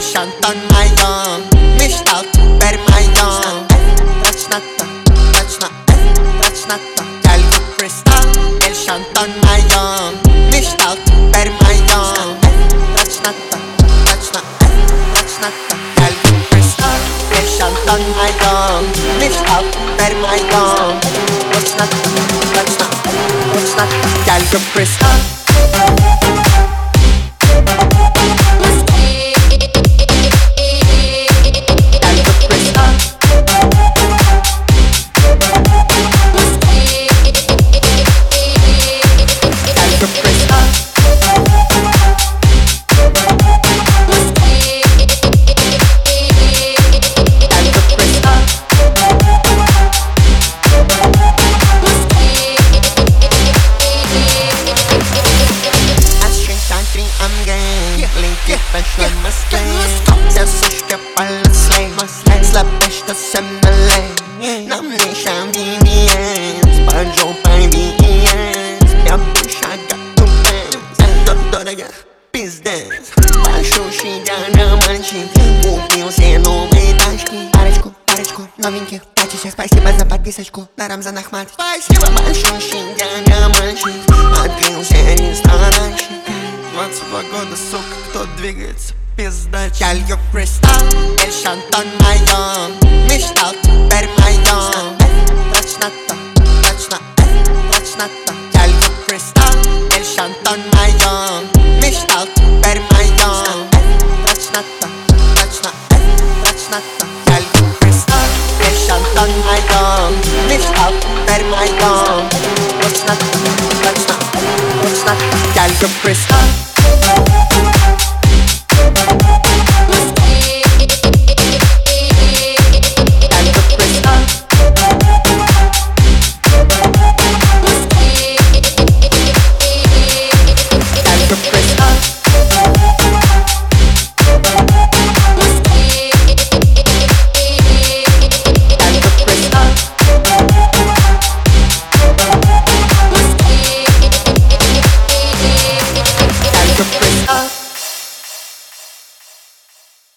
Шантон моё, мечтал теперь моё. Точно то, точно то. Тялька кристалл, эль шантон моё, мечтал теперь моё. Точно то, точно то. Тялька кристалл, эль шантон моё, мечтал теперь моё. Точно то, тялька кристалл. Пошла в Москве, вся сушка полослей. Слабышка со мной, на мне шамбиниенс, по жопой биенс. Я душа готова, это дорого, пиздец. Большущий диамантчик, купил все новые тачки. Парочку новеньких тачек. Спасибо за подписочку на Рамзан Ахмат. Спасибо. Большущий диамантчик, открыл все ресторанчик. 22 года, сука, кто двигается, пизда. Тялька кристалл, эль шантон моё, мечтал теперь